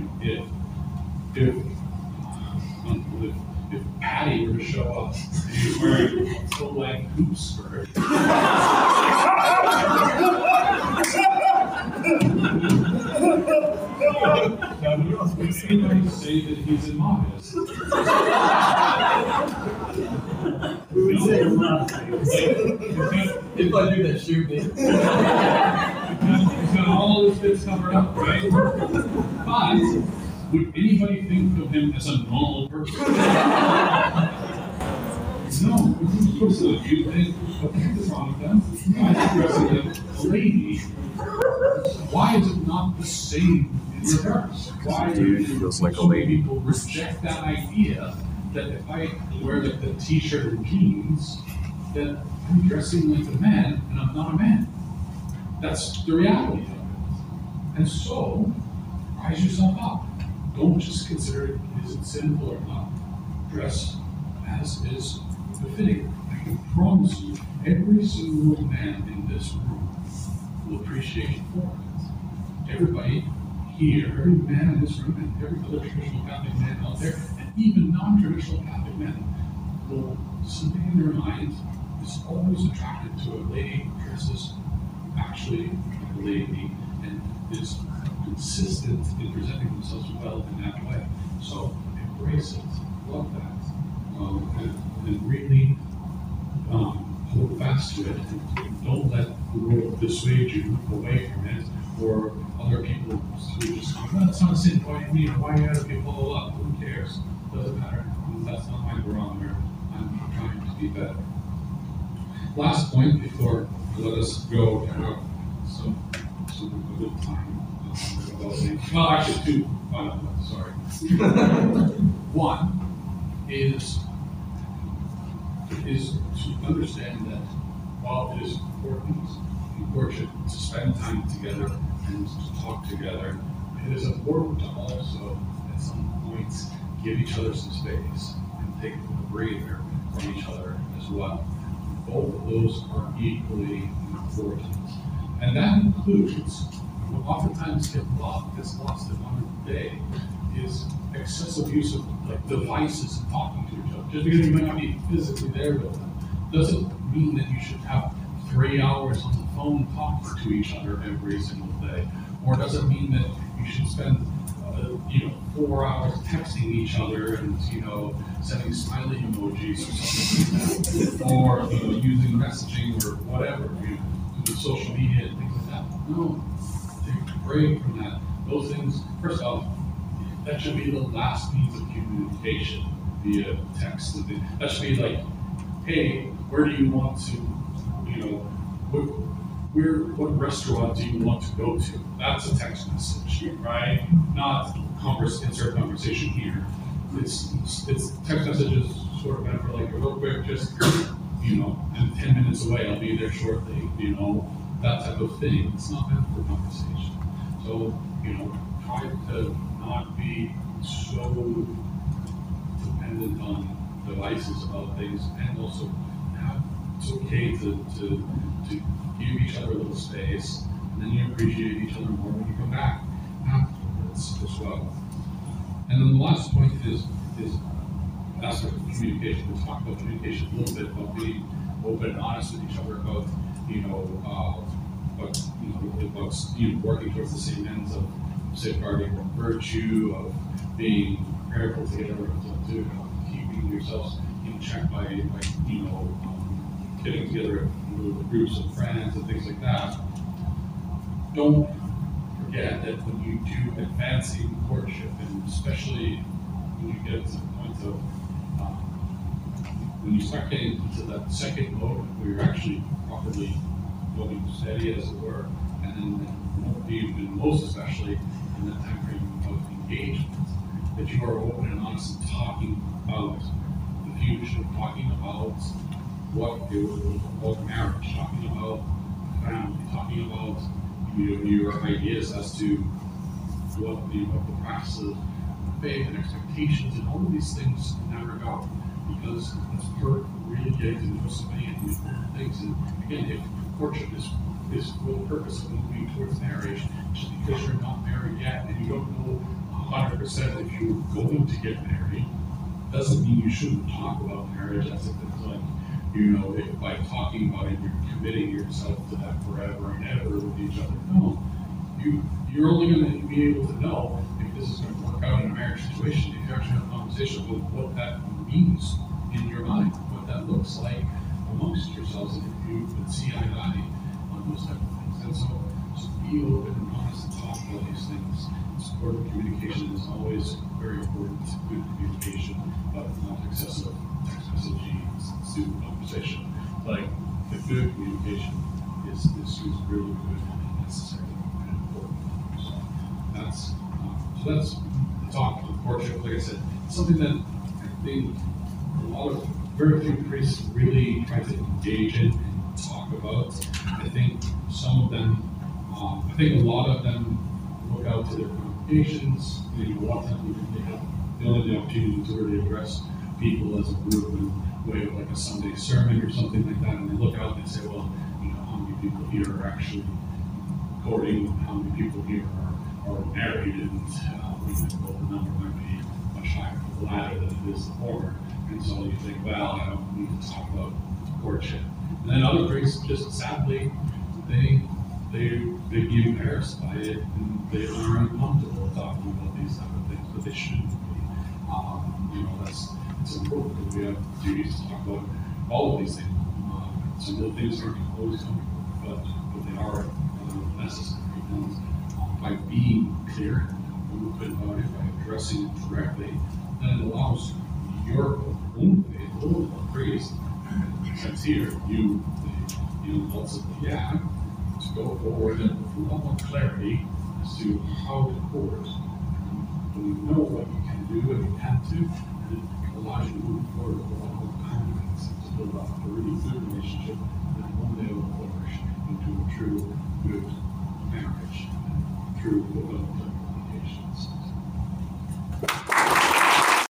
if Patty were to show up and he was wearing a full-length hoop skirt, anybody say that he's immodest? We would say if I do that, shoot me. He's got all his bits covered up, right? But Would anybody think of him as a normal person? No, of course not. You think, what the heck is wrong with them? Why is he dressing like a lady? Why is it not the same in reverse? Why do feels like a so many lady. people reject that idea that if I wear like the t-shirt and jeans, that I'm dressing like a man and I'm not a man? That's the reality of it. And so, rise yourself up. Don't just consider it, is it sinful or not? Dress as is befitting. I can promise you, every single man in this room will appreciate you for it. Everybody here, every man in this room, and every other traditional Catholic man out there, and even non-traditional Catholic men, will, something in their mind is always attracted to a lady who dresses actually like a lady and is consistent in presenting themselves well in that way. So embrace it, love that, and really hold fast to it. And don't let the world dissuade you away from it, or other people who just go, well, that's not a sin. Why do you have to follow up? Who cares? Doesn't matter. That's not my barometer. I'm trying to be better. Last point before you let us go to have some a good time. Well, actually, two final points, sorry. One is to understand that while it is important in courtship to spend time together and to talk together, it is important to also, at some points, give each other some space and take a breather from each other as well. Both of those are equally important. And that includes, what oftentimes gets lost in one day, is excessive use of like devices and talking to each other. Just because you might not be physically there with them, doesn't mean that you should have 3 hours on the phone talking to each other every single day. Or doesn't mean that you should spend 4 hours texting each other and sending smiley emojis or something like that, or using messaging or whatever, social media and things like that. No, take a break from that. Those things, first off, that should be the last means of communication via text. That should be like, hey, where do you want to, what restaurant do you want to go to? That's a text message, right? Not insert conversation here. It's text messages sort of meant for like a real quick, just I'm 10 minutes away, I'll be there shortly, that type of thing. It's not meant for conversation. So, try to not be so dependent on devices about things, and also it's okay to give each other a little space, and then you appreciate each other more when you come back afterwards as well. And then the last point is aspect of communication. We'll talk about communication a little bit, about being open and honest with each other about, working towards the same ends of safeguarding virtue, of being prayerful together, to keeping yourselves in check by getting together with groups of friends and things like that. Don't forget that when you do advance in courtship, and especially when you get to the point of when you start getting into that second mode where you're actually properly going steady, as it were, and then even most especially in that time frame of engagement, that you are open and honest and talking about the future, talking about what it would look like marriage, talking about family, talking about your ideas as to what the practice of faith and expectations and all of these things in that regard, because that's part of really getting to know somebody and these things. And again, if courtship is for the purpose of moving towards marriage, just because you're not married yet and you don't know 100% if you're going to get married, doesn't mean you shouldn't talk about marriage as if it's like, if by talking about it, you're committing yourself to that forever and ever with each other. No, you're only going to be able to know if this is going to work out in a marriage situation if you actually have a conversation with what that means in your mind, what that looks like amongst yourselves, and if you can see eye to eye on those type of things. And just be open and honest and talk about these things. Supportive communication is always very important. Good communication, but not excessive text messaging, student conversation. Like the good communication is really good and necessary and important. So that's the talk of courtship. Like I said, something that I think very few priests really try to engage in and talk about. I think some of them, I think a lot of them look out to their congregations. A lot of times they have the opportunity to really address people as a group in a way of like a Sunday sermon or something like that, and they look out and they say, well, how many people here are actually courting, how many people here are married, and the number might be much higher for the latter than it is the former. And so you think, well, I don't need to talk about courtship. And then other priests, just sadly, they get embarrassed by it, and they are uncomfortable talking about these type of things, but they shouldn't be. It's important because we have duties to talk about all of these things. Some of the things aren't always comfortable, but they are necessary. And by being clear and open about it, by addressing it directly, then it allows your own faith, the priest, since here, lots of to go forward and with a lot more clarity as to how to court. When you know what you can do and you can't do, and it allows you to move forward with a lot more confidence to build up a really good relationship that one day will flourish into a true good marriage and true good communications.